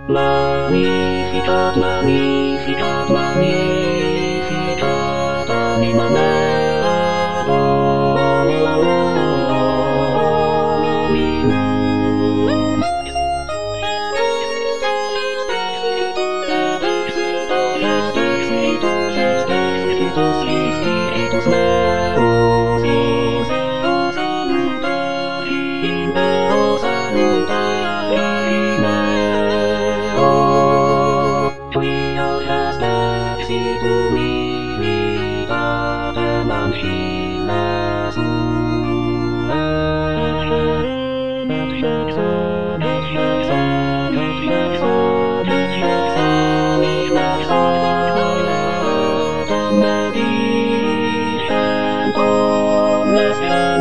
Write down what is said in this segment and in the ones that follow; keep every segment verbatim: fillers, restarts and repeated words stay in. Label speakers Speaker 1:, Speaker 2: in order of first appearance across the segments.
Speaker 1: Magnificat, magnificat, magnificat anima mea Dominum. Spiritus meus, in Deo sancta, in Deo sancta, in meo. Quia est exitum militatem angeles tuae, et hexam, et hexam, et hexam, et hexam, et hexam, medicem omnes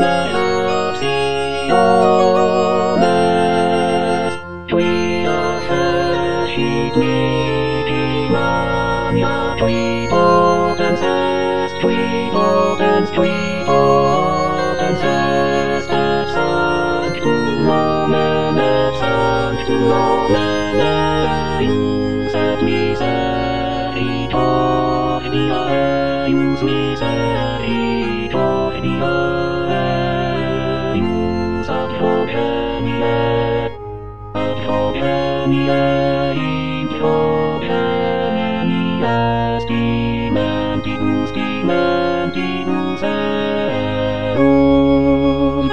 Speaker 1: generationes, quia fecit mihi mania, qui potens est, qui potens, qui potens est, et sanctum nomen, et sanctum nomen eius, et misericordia eius, misericordia eius, ad progenie, ad progenie, in progenies dimentibus, dimentibus eum.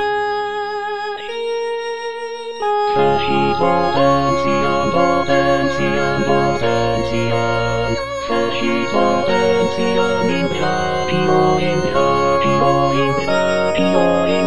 Speaker 1: Fecit potentiam, potentiam, potentiam, fecit potentiam in rapio, in rapio, in rapio, in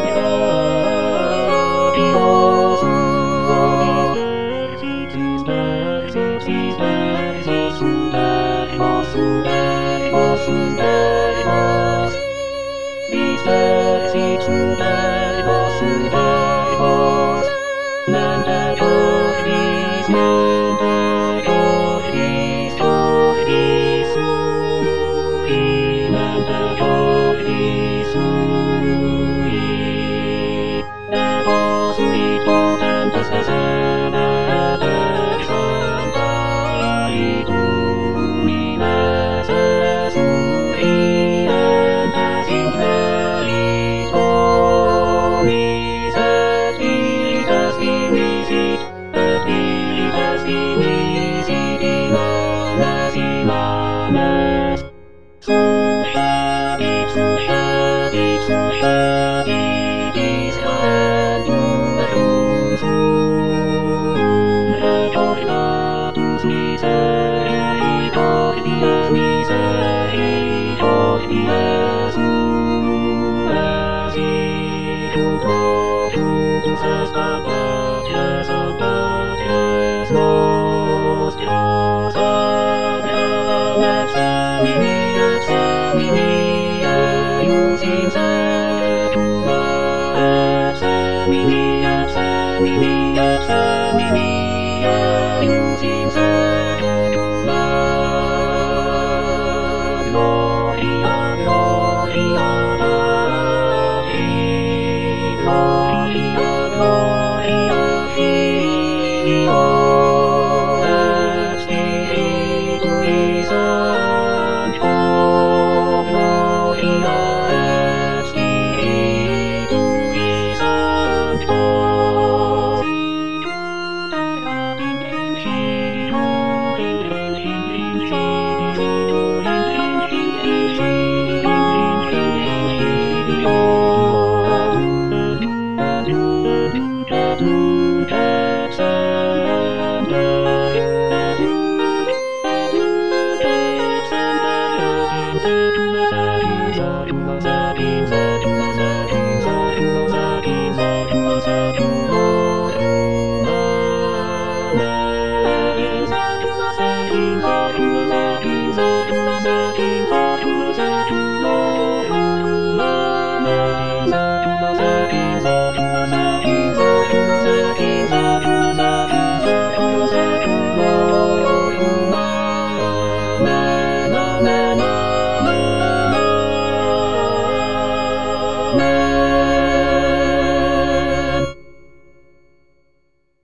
Speaker 1: rapio suo. Exit exit exit sunt verbos, sunt verbos, sunt verbos. Vis exit sunt verbos, sunt verbos. Mente cordis, mente cordis, cordis sui, mente cordis sui. Deposuit potentes desebe, et exantari lumines esurientes in veritoris, et virites dimisit, et virites dimisit imanes, imanes. Sucedit, sucedit, sucedit, Israelum sum, recordatus misericordias, misericordias sues, igitur profundus est ad patres, ad patres nostros, Abraham et semini, et semini eius in saecula, et semini, et semini, et semini eius in saecula. Gloria, gloria Dei, gloria, gloria Filio, et Spiritui Sancto, gloria et Spiritui Sancto.